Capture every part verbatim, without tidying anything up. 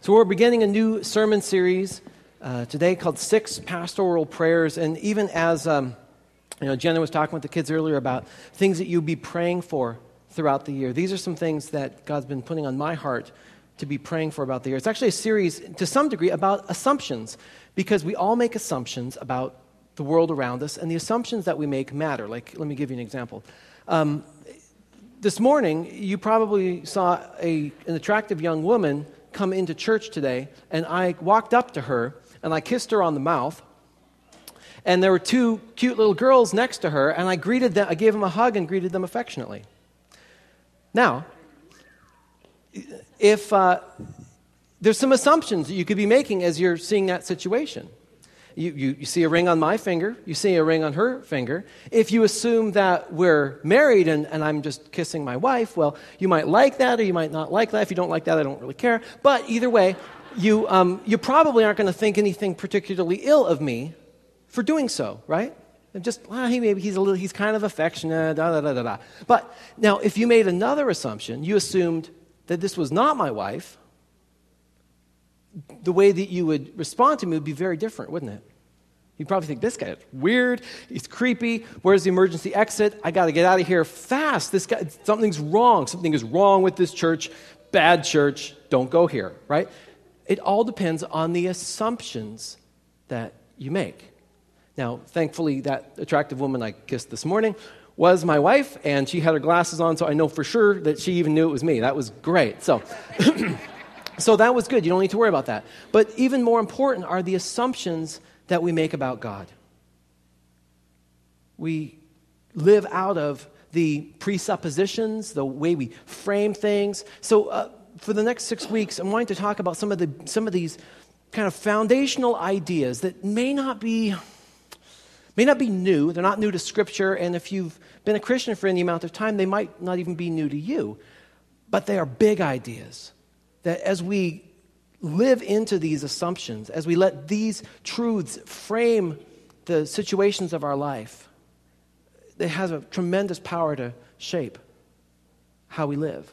So we're beginning a new sermon series uh, today called Six Pastoral Prayers. And even as um, you know, Jenna was talking with the kids earlier about things that you'll be praying for throughout the year. These are some things that God's been putting on my heart to be praying for about the year. It's actually a series, to some degree, about assumptions, because we all make assumptions about the world around us, and the assumptions that we make matter. Like, let me give you an example. Um, this morning, you probably saw a, an attractive young woman come into church today, and I walked up to her, and I kissed her on the mouth, and there were two cute little girls next to her, and I greeted them, I gave them a hug and greeted them affectionately. Now, if uh, there's some assumptions that you could be making as you're seeing that situation. You, you, you see a ring on my finger, you see a ring on her finger. If you assume that we're married and, and I'm just kissing my wife, well, you might like that or you might not like that. If you don't like that, I don't really care. But either way, you, um, you probably aren't going to think anything particularly ill of me for doing so, right? And just, well, he maybe he's a little, he's kind of affectionate, da da da da da. But now, if you made another assumption, you assumed that this was not my wife, the way that you would respond to me would be very different, wouldn't it? You'd probably think, this guy is weird, he's creepy, where's the emergency exit? I got to get out of here fast. This guy, something's wrong. Something is wrong with this church. Bad church. Don't go here, right? It all depends on the assumptions that you make. Now, thankfully, that attractive woman I kissed this morning was my wife, and she had her glasses on, so I know for sure that she even knew it was me. That was great. So, so that was good. You don't need to worry about that. But even more important are the assumptions that we make about God. We live out of the presuppositions, the way we frame things. So uh, for the next six weeks, I'm wanting to talk about some of the some of these kind of foundational ideas that may not be may not be new. They're not new to Scripture, and if you've been a Christian for any amount of time, they might not even be new to you. But they are big ideas that as we live into these assumptions, as we let these truths frame the situations of our life, it has a tremendous power to shape how we live.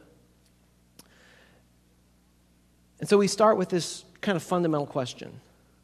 And so we start with this kind of fundamental question.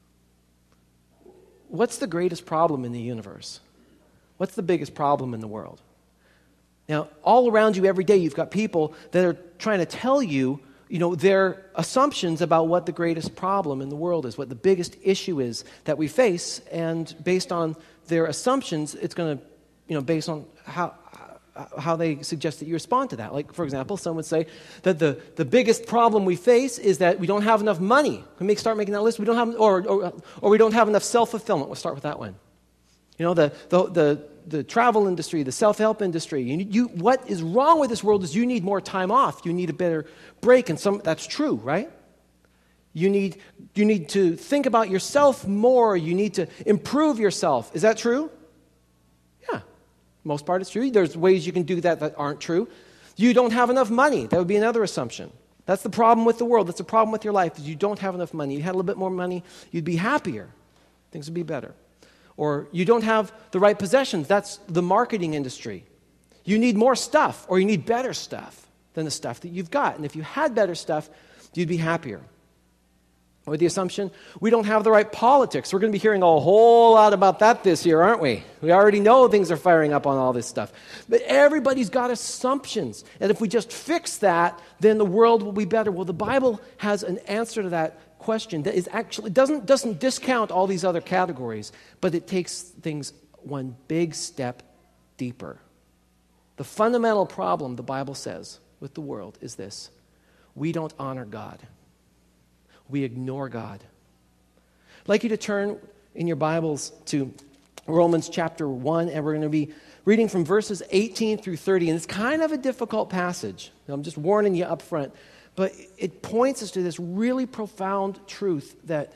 What's the greatest problem in the universe? What's the biggest problem in the world? Now, all around you every day, you've got people that are trying to tell you you know, their assumptions about what the greatest problem in the world is, what the biggest issue is that we face, and based on their assumptions, it's going to, you know, based on how how they suggest that you respond to that. Like, for example, some would say that the, the biggest problem we face is that we don't have enough money. We may start making that list. We don't have, or or, or we don't have enough self-fulfillment. We'll start with that one. You know, the the the the travel industry, the self-help industry. You, you, what is wrong with this world is you need more time off. You need a better break, and some that's true, right? You need you need to think about yourself more. You need to improve yourself. Is that true? Yeah, most part it's true. There's ways you can do that that aren't true. You don't have enough money. That would be another assumption. That's the problem with the world. That's the problem with your life, is you don't have enough money. You had a little bit more money, you'd be happier. Things would be better. Or you don't have the right possessions. That's the marketing industry. You need more stuff, or you need better stuff than the stuff that you've got. And if you had better stuff, you'd be happier. Or the assumption, we don't have the right politics. We're going to be hearing a whole lot about that this year, aren't we? We already know things are firing up on all this stuff. But everybody's got assumptions. And if we just fix that, then the world will be better. Well, the Bible has an answer to that question that is actually doesn't doesn't discount all these other categories, but it takes things one big step deeper. The fundamental problem, the Bible says, with the world is this: we don't honor God. We ignore God. I'd like you to turn in your Bibles to Romans chapter one, and we're going to be reading from verses eighteen through thirty, and it's kind of a difficult passage. I'm just warning you up front. But it points us to this really profound truth that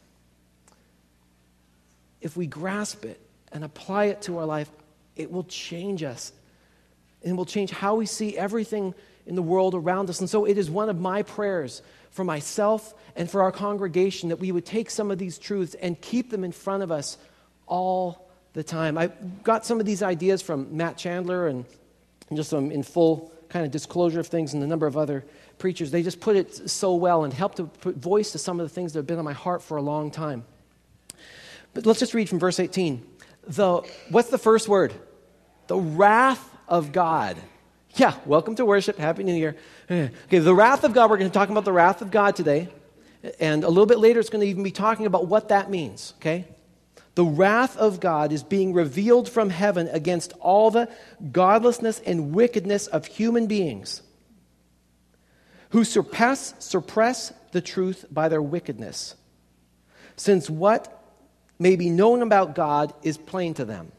if we grasp it and apply it to our life, it will change us. And it will change how we see everything in the world around us. And so it is one of my prayers for myself and for our congregation that we would take some of these truths and keep them in front of us all the time. I got some of these ideas from Matt Chandler, and just some in full kind of disclosure of things and a number of other preachers, they just put it so well and helped to put voice to some of the things that have been on my heart for a long time. But let's just read from verse eighteen. The, what's the first word? The wrath of God. Yeah, welcome to worship. Happy New Year. Okay, the wrath of God. We're going to talk about the wrath of God today. And a little bit later, it's going to even be talking about what that means, okay? The wrath of God is being revealed from heaven against all the godlessness and wickedness of human beings who surpass, suppress the truth by their wickedness, since what may be known about God is plain to them.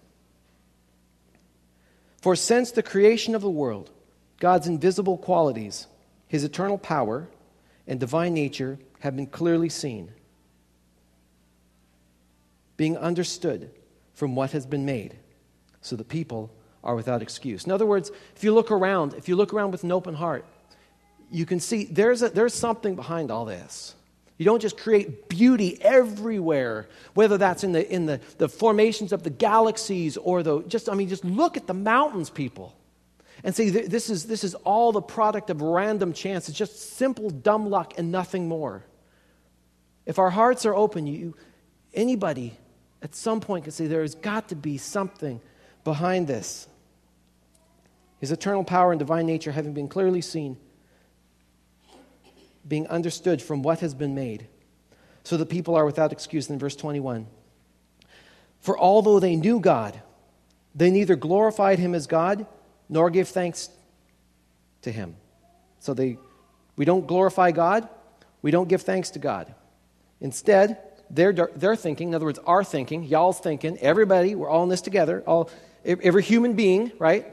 For since the creation of the world, God's invisible qualities, his eternal power and divine nature have been clearly seen, being understood from what has been made, so the people are without excuse. In other words, if you look around, if you look around with an open heart, you can see there's a, there's something behind all this. You don't just create beauty everywhere, whether that's in the in the, the formations of the galaxies or the just I mean just look at the mountains, people, and say this is this is all the product of random chance. It's just simple dumb luck and nothing more. If our hearts are open, you anybody at some point can say there has got to be something behind this. His eternal power and divine nature having been clearly seen, being understood from what has been made, so the people are without excuse. In verse twenty-one, for although they knew God, they neither glorified him as God nor gave thanks to him. So they, we don't glorify God, we don't give thanks to God. Instead, their their thinking, in other words, our thinking, y'all's thinking, everybody, we're all in this together, all every human being, right?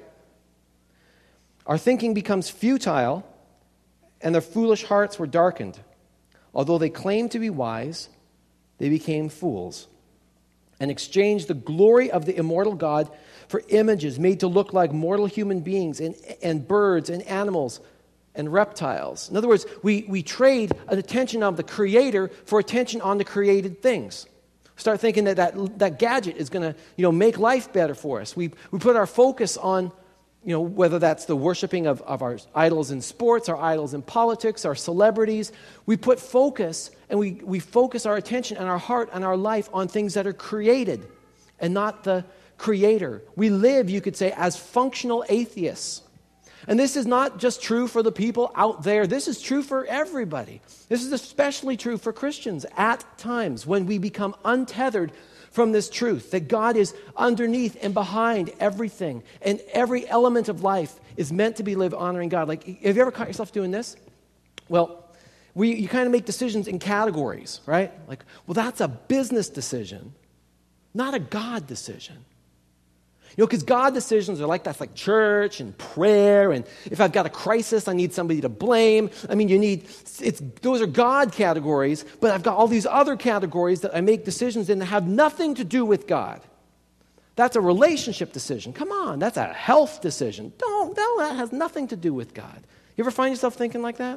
Our thinking becomes futile, and their foolish hearts were darkened. Although they claimed to be wise, they became fools and exchanged the glory of the immortal God for images made to look like mortal human beings and, and birds and animals and reptiles. In other words, we, we trade an attention of the Creator for attention on the created things. Start thinking that that, that gadget is going to, you know, make life better for us. We, we put our focus on, you know, whether that's the worshiping of, of our idols in sports, our idols in politics, our celebrities. We put focus and we, we focus our attention and our heart and our life on things that are created and not the Creator. We live, you could say, as functional atheists. And this is not just true for the people out there. This is true for everybody. This is especially true for Christians at times when we become untethered from this truth that God is underneath and behind everything, and every element of life is meant to be lived honoring God. Like, have you ever caught yourself doing this? Well, we you kind of make decisions in categories, right? Like, well, that's a business decision, not a God decision. You know, because God decisions are like that's like church and prayer, and if I've got a crisis, I need somebody to blame. I mean, you need, it's those are God categories, but I've got all these other categories that I make decisions in that have nothing to do with God. That's a relationship decision. Come on, that's a health decision. Don't, no, that has nothing to do with God. You ever find yourself thinking like that?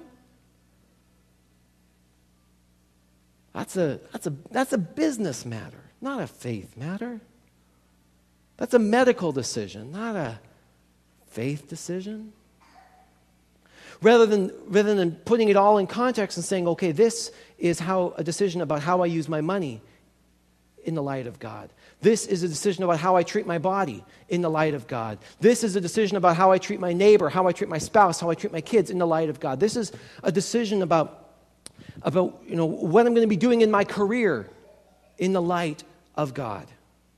That's a, that's a, that's a business matter, not a faith matter. That's a medical decision, not a faith decision. Rather than, rather than putting it all in context and saying, okay, this is how a decision about how I use my money in the light of God. This is a decision about how I treat my body in the light of God. This is a decision about how I treat my neighbor, how I treat my spouse, how I treat my kids in the light of God. This is a decision about, about you know, what I'm going to be doing in my career in the light of God.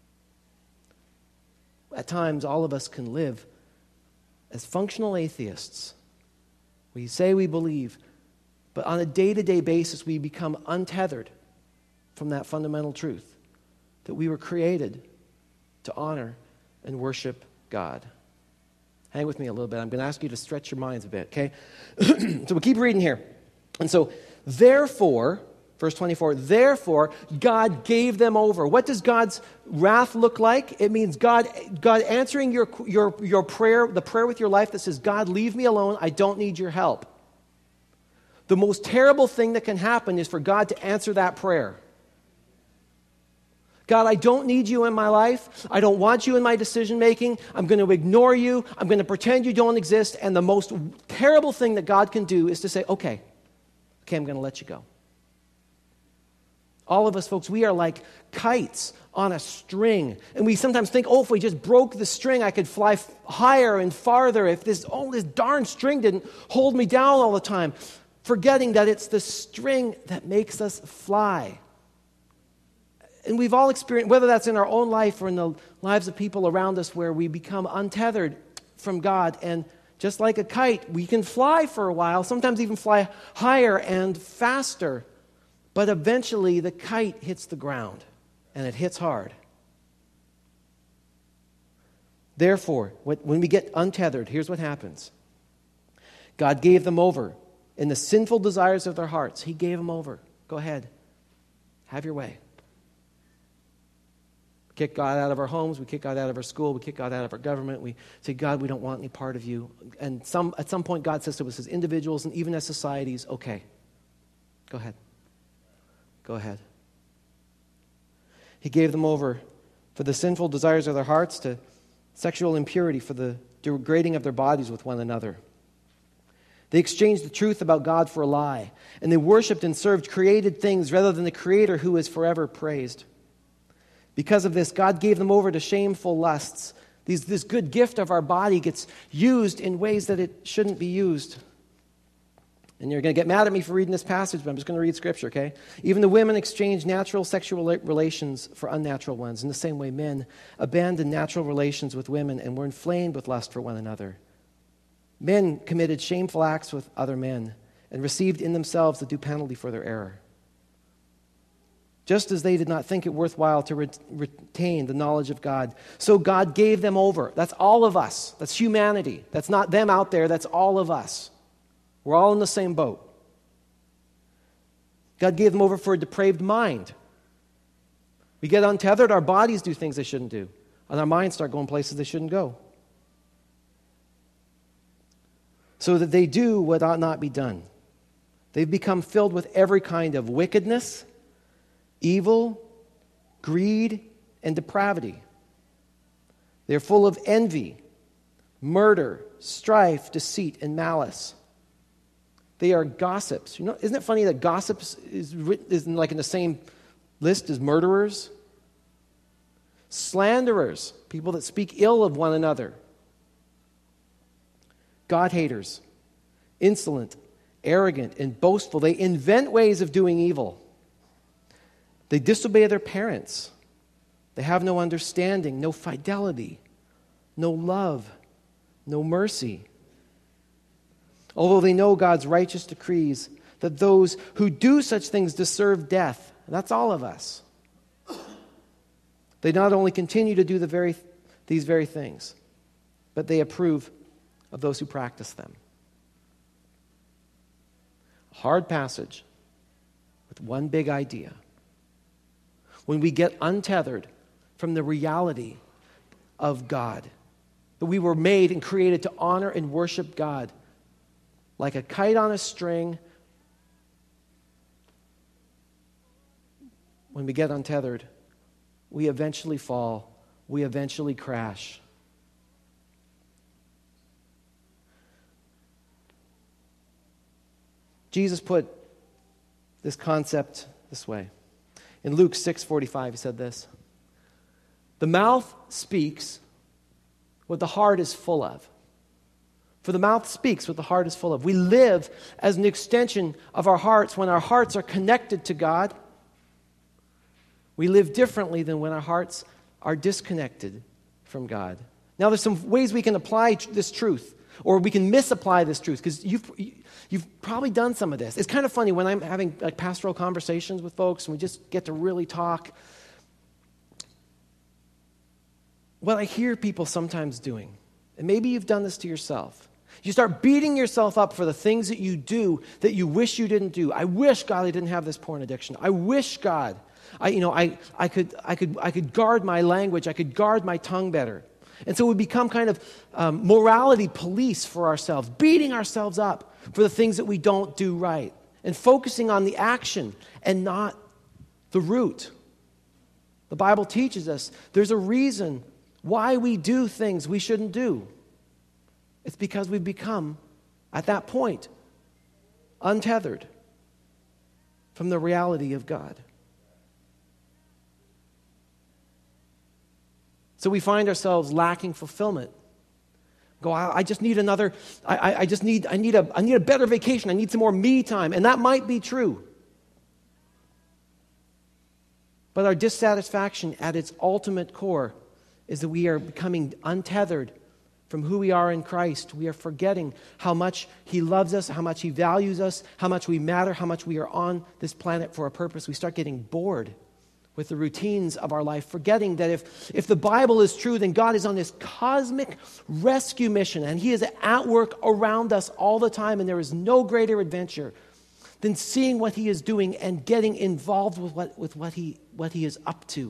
At times, all of us can live as functional atheists. We say we believe, but on a day-to-day basis, we become untethered from that fundamental truth that we were created to honor and worship God. Hang with me a little bit. I'm going to ask you to stretch your minds a bit, okay? So we'll keep reading here. And so, therefore, verse twenty-four, therefore, God gave them over. What does God's wrath look like? It means God God answering your, your, your prayer, the prayer with your life that says, God, leave me alone. I don't need your help. The most terrible thing that can happen is for God to answer that prayer. God, I don't need you in my life. I don't want you in my decision making. I'm going to ignore you. I'm going to pretend you don't exist. And the most terrible thing that God can do is to say, okay, okay, I'm going to let you go. All of us, folks, we are like kites on a string. And we sometimes think, oh, if we just broke the string, I could fly f- higher and farther. If this, oh, this darn string didn't hold me down all the time. Forgetting that it's the string that makes us fly. And we've all experienced, whether that's in our own life or in the lives of people around us, where we become untethered from God. And just like a kite, we can fly for a while, sometimes even fly higher and faster. But eventually the kite hits the ground, and it hits hard. Therefore, when we get untethered, here's what happens. God gave them over in the sinful desires of their hearts. He gave them over. Go ahead. Have your way. We kick God out of our homes. We kick God out of our school. We kick God out of our government. We say, God, we don't want any part of you. And some at some point, God says to us as individuals and even as societies, okay, go ahead. Go ahead. He gave them over for the sinful desires of their hearts, to sexual impurity, for the degrading of their bodies with one another. They exchanged the truth about God for a lie, and they worshipped and served created things rather than the Creator who is forever praised. Because of this, God gave them over to shameful lusts. These, this good gift of our body gets used in ways that it shouldn't be used. And you're going to get mad at me for reading this passage, but I'm just going to read Scripture, okay? Even the women exchanged natural sexual relations for unnatural ones. In the same way, men abandoned natural relations with women and were inflamed with lust for one another. Men committed shameful acts with other men and received in themselves the due penalty for their error. Just as they did not think it worthwhile to re- retain the knowledge of God, so God gave them over. That's all of us. That's humanity. That's not them out there. That's all of us. We're all in the same boat. God gave them over for a depraved mind. We get untethered, our bodies do things they shouldn't do, and our minds start going places they shouldn't go. So that they do what ought not be done. They've become filled with every kind of wickedness, evil, greed, and depravity. They're full of envy, murder, strife, deceit, and malice. They are gossips. You know, isn't it funny that gossips is written, is like in the same list as murderers? Slanderers, people that speak ill of one another. God-haters, insolent, arrogant, and boastful. They invent ways of doing evil. They disobey their parents. They have no understanding, no fidelity, no love, no mercy. Although they know God's righteous decrees that those who do such things deserve death. And that's all of us. They not only continue to do the very these very things, but they approve of those who practice them. A hard passage with one big idea. When we get untethered from the reality of God, that we were made and created to honor and worship God, like a kite on a string, when we get untethered, we eventually fall, we eventually crash. Jesus put this concept this way. In Luke six forty-five, he said this: "The mouth speaks what the heart is full of. For the mouth speaks what the heart is full of." We live as an extension of our hearts. When our hearts are connected to God, we live differently than when our hearts are disconnected from God. Now, there's some ways we can apply this truth, or we can misapply this truth, because you've you've probably done some of this. It's kind of funny when I'm having like pastoral conversations with folks and we just get to really talk. What I hear people sometimes doing, and maybe you've done this to yourself, you start beating yourself up for the things that you do that you wish you didn't do. I wish, God, I didn't have this porn addiction. I wish, God, I you know I I could I could I could guard my language. I could guard my tongue better. And so we become kind of um, morality police for ourselves, beating ourselves up for the things that we don't do right, and focusing on the action and not the root. The Bible teaches us there's a reason why we do things we shouldn't do. It's because we've become, at that point, untethered from the reality of God. So we find ourselves lacking fulfillment. Go, I, I just need another, I, I, I just need, I need a, I need a better vacation. I need some more me time. And that might be true. But our dissatisfaction at its ultimate core is that we are becoming untethered from who we are in Christ. We are forgetting how much He loves us, how much He values us, how much we matter, how much we are on this planet for a purpose. We start getting bored with the routines of our life, forgetting that if, if the Bible is true, then God is on this cosmic rescue mission, and He is at work around us all the time, and there is no greater adventure than seeing what He is doing and getting involved with what, with what, he, what he is up to.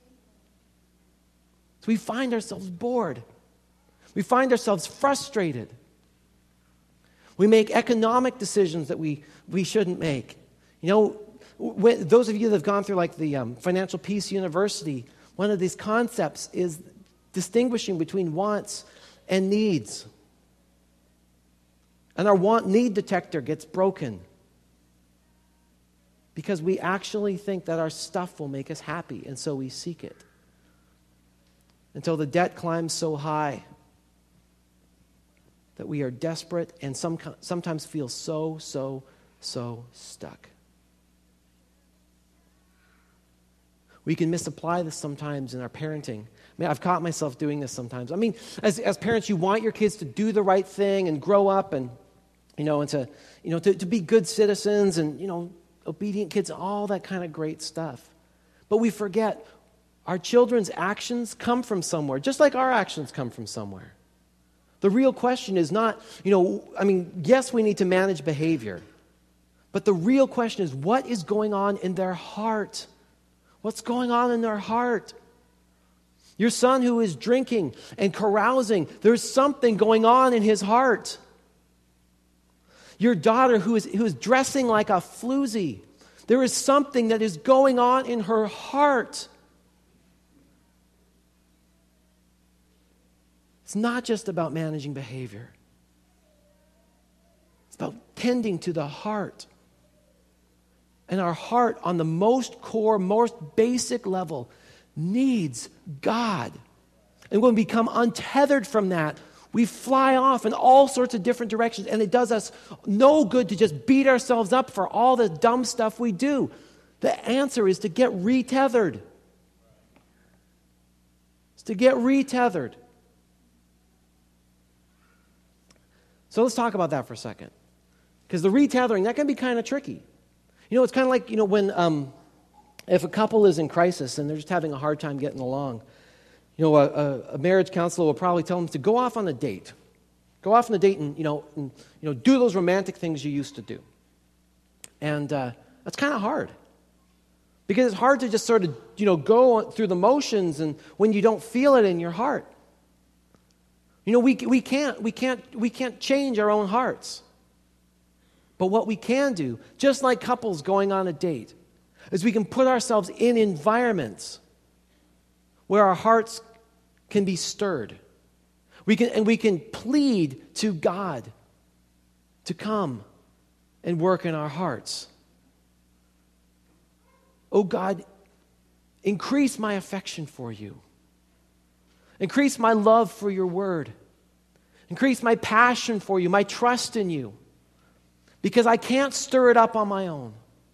So we find ourselves bored. We find ourselves frustrated. We make economic decisions that we, we shouldn't make. You know, when, those of you that have gone through like the um, Financial Peace University, one of these concepts is distinguishing between wants and needs. And our want-need detector gets broken because we actually think that our stuff will make us happy, and so we seek it until the debt climbs so high that we are desperate and some, sometimes feel so, so, so stuck. We can misapply this sometimes in our parenting. I mean, I've caught myself doing this sometimes. I mean, as, as parents, you want your kids to do the right thing and grow up and, you know, and to, you know, to, to be good citizens and, you know, obedient kids, all that kind of great stuff. But we forget our children's actions come from somewhere, just like our actions come from somewhere. The real question is not, you know, I mean, yes, we need to manage behavior, but the real question is what is going on in their heart? What's going on in their heart? Your son who is drinking and carousing, there's something going on in his heart. Your daughter who is, who is dressing like a floozy, there is something that is going on in her heart. It's not just about managing behavior. It's about tending to the heart. And our heart, on the most core, most basic level, needs God. And when we become untethered from that, we fly off in all sorts of different directions, and it does us no good to just beat ourselves up for all the dumb stuff we do. The answer is to get retethered. It's to get retethered. So let's talk about that for a second. Because the retethering, that can be kind of tricky. You know, it's kind of like, you know, when um, if a couple is in crisis and they're just having a hard time getting along, you know, a, a marriage counselor will probably tell them to go off on a date. Go off on a date and, you know, and, you know, do those romantic things you used to do. And uh, that's kind of hard. Because it's hard to just sort of, you know, go through the motions and when you don't feel it in your heart. You know, we we can't we can't we can't change our own hearts. But what we can do, just like couples going on a date, is we can put ourselves in environments where our hearts can be stirred. We can and we can plead to God to come and work in our hearts. Oh God, increase my affection for you. Increase my love for your word. Increase my passion for you, my trust in you. Because I can't stir it up on my own.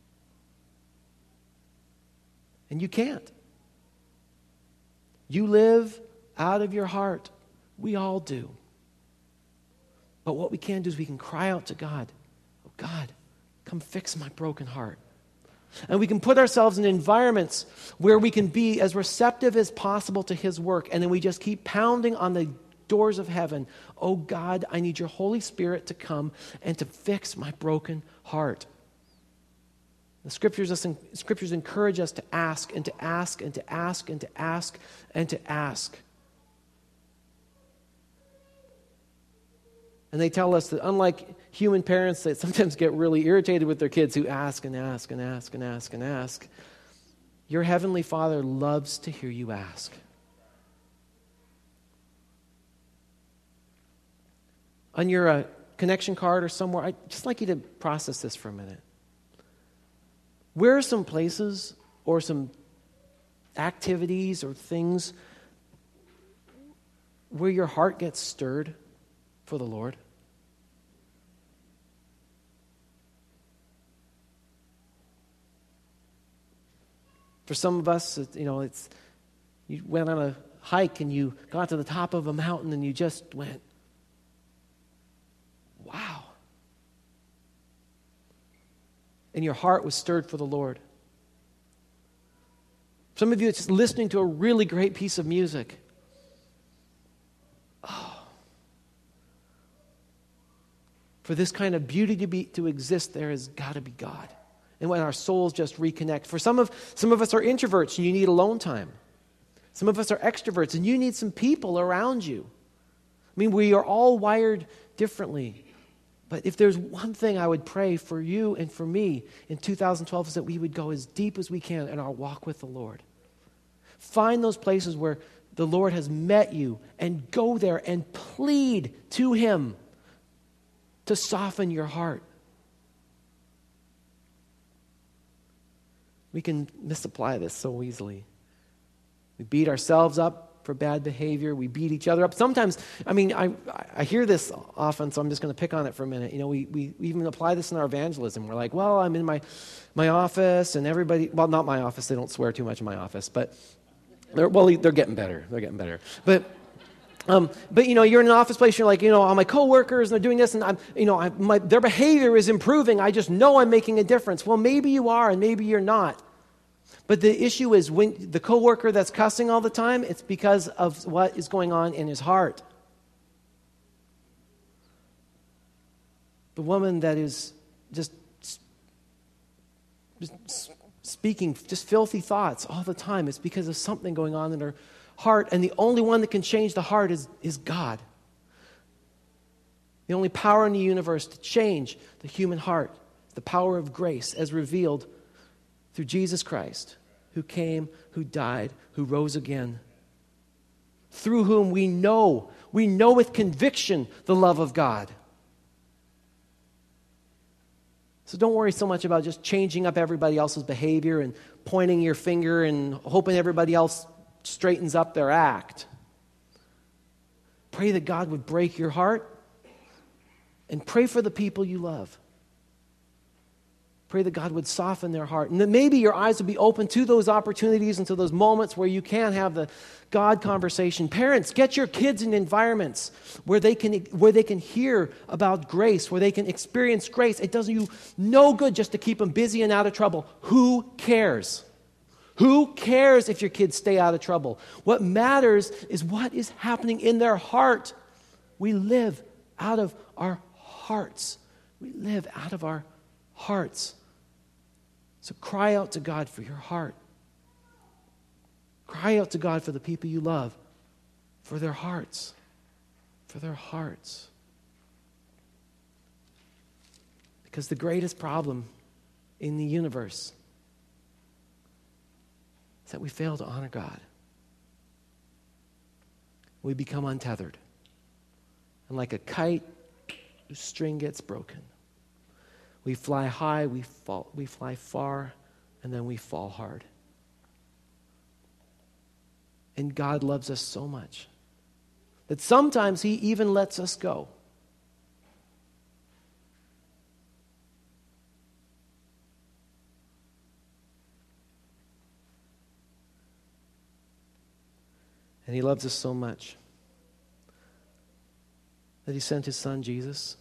And you can't. You live out of your heart. We all do. But what we can do is we can cry out to God. Oh God, come fix my broken heart. And we can put ourselves in environments where we can be as receptive as possible to His work. And then we just keep pounding on the doors of heaven. Oh God, I need your Holy Spirit to come and to fix my broken heart. The scriptures, the scriptures encourage us to ask and to ask and to ask and to ask and to ask. And they tell us that unlike human parents that sometimes get really irritated with their kids who ask and ask and ask and ask and ask, Your Heavenly Father loves to hear you ask. On your uh, connection card or somewhere, I'd just like you to process this for a minute. Where are some places or some activities or things where your heart gets stirred for the Lord? For some of us, you know, it's you went on a hike and you got to the top of a mountain and you just went, wow. And your heart was stirred for the Lord. Some of you, it's just listening to a really great piece of music. Oh. For this kind of beauty to be to exist, there has got to be God. And when our souls just reconnect. For some of some of us are introverts and you need alone time. Some of us are extroverts and you need some people around you. I mean, we are all wired differently. But if there's one thing I would pray for you and for me in two thousand twelve is that we would go as deep as we can in our walk with the Lord. Find those places where the Lord has met you and go there and plead to Him to soften your heart. We can misapply this so easily. We beat ourselves up for bad behavior. We beat each other up. Sometimes, I mean, I I hear this often, so I'm just going to pick on it for a minute. You know, we, we we even apply this in our evangelism. We're like, well, I'm in my my office, and everybody, well, not my office. They don't swear too much in my office, but they're, well, they're getting better. They're getting better. But um, but you know, you're in an office place. You're like, you know, all my coworkers, and they're doing this, and I'm, you know, I, my their behavior is improving. I just know I'm making a difference. Well, maybe you are, and maybe you're not. But the issue is when the coworker that's cussing all the time, it's because of what is going on in his heart. The woman that is just, just speaking just filthy thoughts all the time, it's because of something going on in her heart. And the only one that can change the heart is, is God. The only power in the universe to change the human heart, the power of grace as revealed through Jesus Christ, who came, who died, who rose again, through whom we know, we know with conviction the love of God. So don't worry so much about just changing up everybody else's behavior and pointing your finger and hoping everybody else straightens up their act. Pray that God would break your heart and pray for the people you love. Pray that God would soften their heart. And that maybe your eyes would be open to those opportunities and to those moments where you can have the God conversation. Parents, get your kids in environments where they can where they can hear about grace, where they can experience grace. It does you no good just to keep them busy and out of trouble. Who cares? Who cares if your kids stay out of trouble? What matters is what is happening in their heart. We live out of our hearts. We live out of our hearts. So cry out to God for your heart. Cry out to God for the people you love, for their hearts, for their hearts. Because the greatest problem in the universe is that we fail to honor God. We become untethered. And like a kite, the string gets broken. We fly high, we fall, we fly far, and then we fall hard. And God loves us so much that sometimes He even lets us go. And He loves us so much that He sent His Son Jesus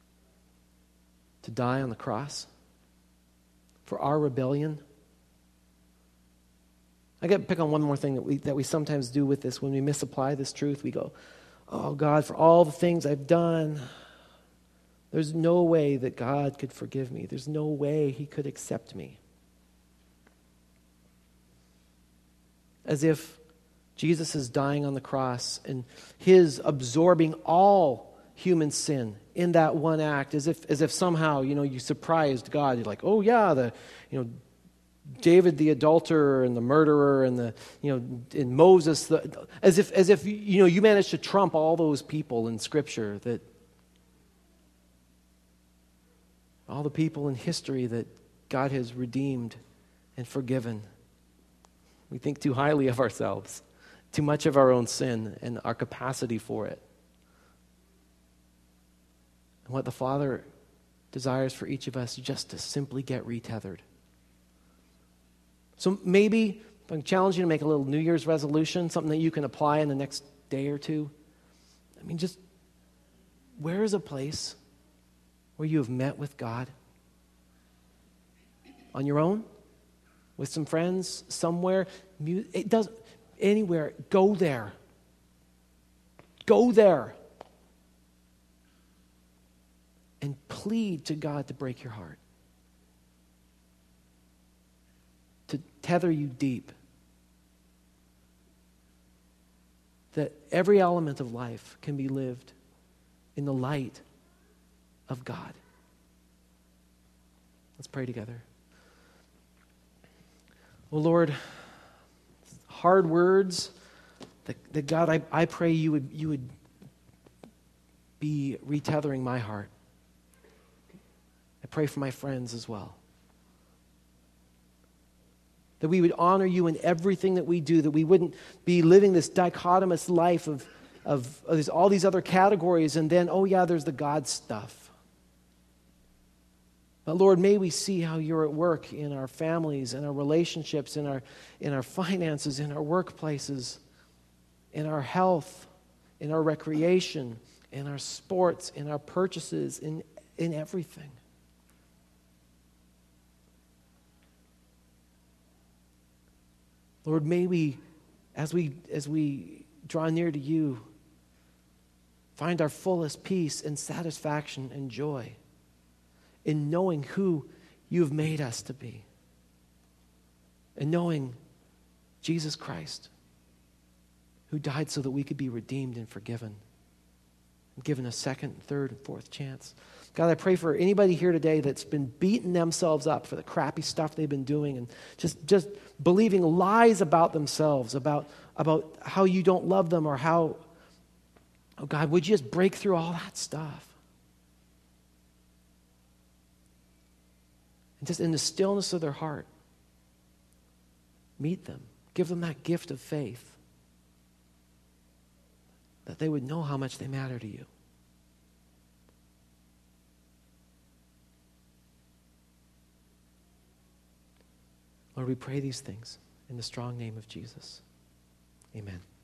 to die on the cross for our rebellion. I got to pick on one more thing that we that we sometimes do with this when we misapply this truth. We go, oh God, for all the things I've done, there's no way that God could forgive me. There's no way He could accept me. As if Jesus is dying on the cross and His absorbing all human sin in that one act, as if as if somehow, you know, you surprised God. You're like, oh yeah, the you know David the adulterer and the murderer and the, you know, and Moses, the, as if, as if, you know, you managed to trump all those people in Scripture, that all the people in history that God has redeemed and forgiven. We think too highly of ourselves, too much of our own sin and our capacity for it. And what the Father desires for each of us is just to simply get retethered. So maybe I can challenge you to make a little New Year's resolution, something that you can apply in the next day or two. I mean, just where is a place where you have met with God? On your own? With some friends? Somewhere? It doesn't, anywhere. Go there. Go there. And plead to God to break your heart. To tether you deep. That every element of life can be lived in the light of God. Let's pray together. Oh Lord, hard words, that, that God, I, I pray you would, you would be retethering my heart. I pray for my friends as well. That we would honor you in everything that we do, that we wouldn't be living this dichotomous life of, of, of these, all these other categories, and then, oh yeah, there's the God stuff. But Lord, may we see how you're at work in our families, in our relationships, in our, in our finances, in our workplaces, in our health, in our recreation, in our sports, in our purchases, in, in everything. Lord, may we, as we as we draw near to you, find our fullest peace and satisfaction and joy in knowing who you have made us to be, and knowing Jesus Christ, who died so that we could be redeemed and forgiven, and given a second, third, and fourth chance. God, I pray for anybody here today that's been beating themselves up for the crappy stuff they've been doing and just, just believing lies about themselves, about, about how you don't love them or how, oh God, would you just break through all that stuff? And just in the stillness of their heart, meet them. Give them that gift of faith, that they would know how much they matter to you. Lord, we pray these things in the strong name of Jesus. Amen.